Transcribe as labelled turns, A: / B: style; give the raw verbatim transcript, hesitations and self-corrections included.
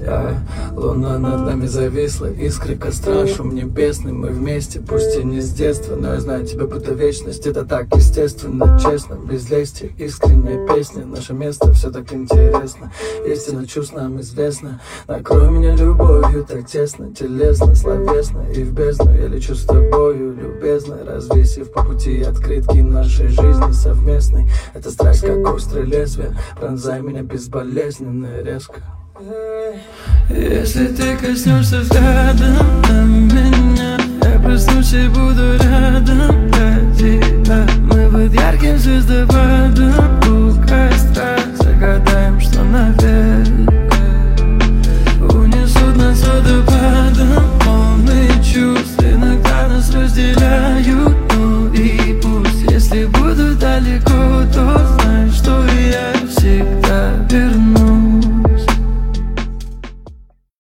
A: я. Луна над нами зависла, искры костра, шум небесный, мы вместе, пусть и не с детства, но я знаю тебя будто вечность. Это так естественно, честно, без лести, искренняя песня. Наше место все так интересно, истина чувств нам известна. Накрой меня любовью так тесно, телесно, словесно и в бездну. Я лечу с тобою, любезно, развесив по пути открытки нашей жизни совместной. Это страсть, как острое лезвие, пронзай меня безболезненно и резко.
B: Если ты коснешься взглядом на меня, я проснусь и буду рядом для тебя. Мы под ярким звездопадом у костра загадаем, что навек.